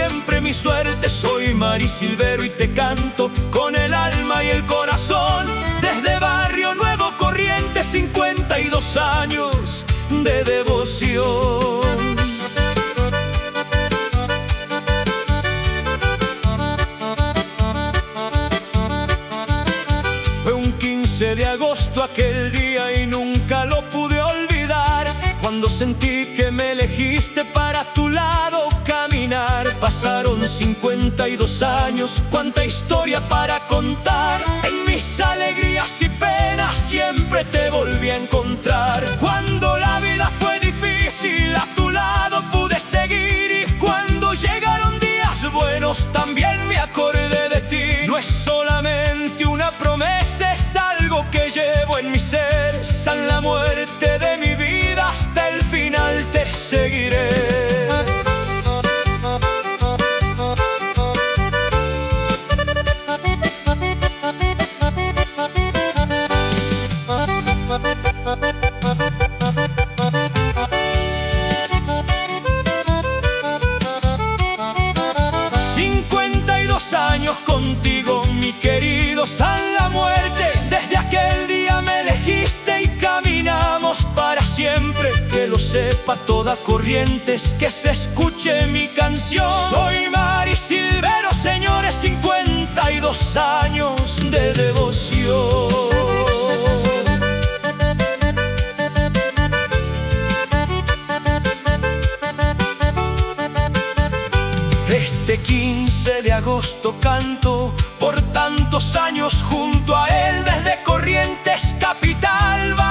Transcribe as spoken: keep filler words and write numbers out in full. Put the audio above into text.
siempre mi suerte. Soy Mari Silvero y te canto con el alma y el corazón. Desde Barrio Nuevo Corrientes, cincuenta y dos años de devoción. Fue un quince de agosto aquel día y nunca lo pude olvidar, cuando sentí que me elegiste para tu lado caminar. Pasaron cincuenta y dos años, cuánta historia para contar. En mis alegrías y penas siempre te volví a encontrar. Cuando la vida fue difícil, a tu lado pude seguir, y cuando llegaron días buenos también me acordé de ti. No es solamente una promesa, es algo que llevo en mi ser. En la muerte de mi vida hasta el final te seguiré. cincuenta y dos años contigo, mi querido San La Muerte. Desde aquel día me elegiste y caminamos para siempre. Que lo sepa toda Corrientes, que se escuche mi canción. Soy Mari Silvero, señores, cincuenta y dos años de devoción. Este quince de agosto canto por tantos años junto a él, desde Corrientes capital.